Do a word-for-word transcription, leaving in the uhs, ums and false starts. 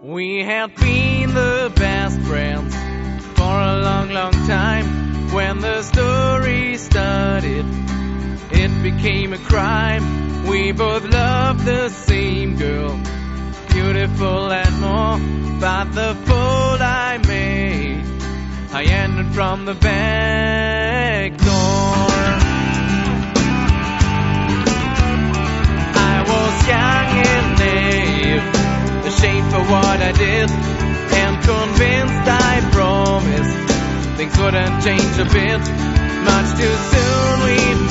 We had been the best friends for a long, long time. When the story started, it became a crime. We both loved the same girl, beautiful and more. But the fool I made, I entered from the back door. I was young and naive, ashamed for what I did, and convinced I promised things wouldn't change a bit. Much too soon we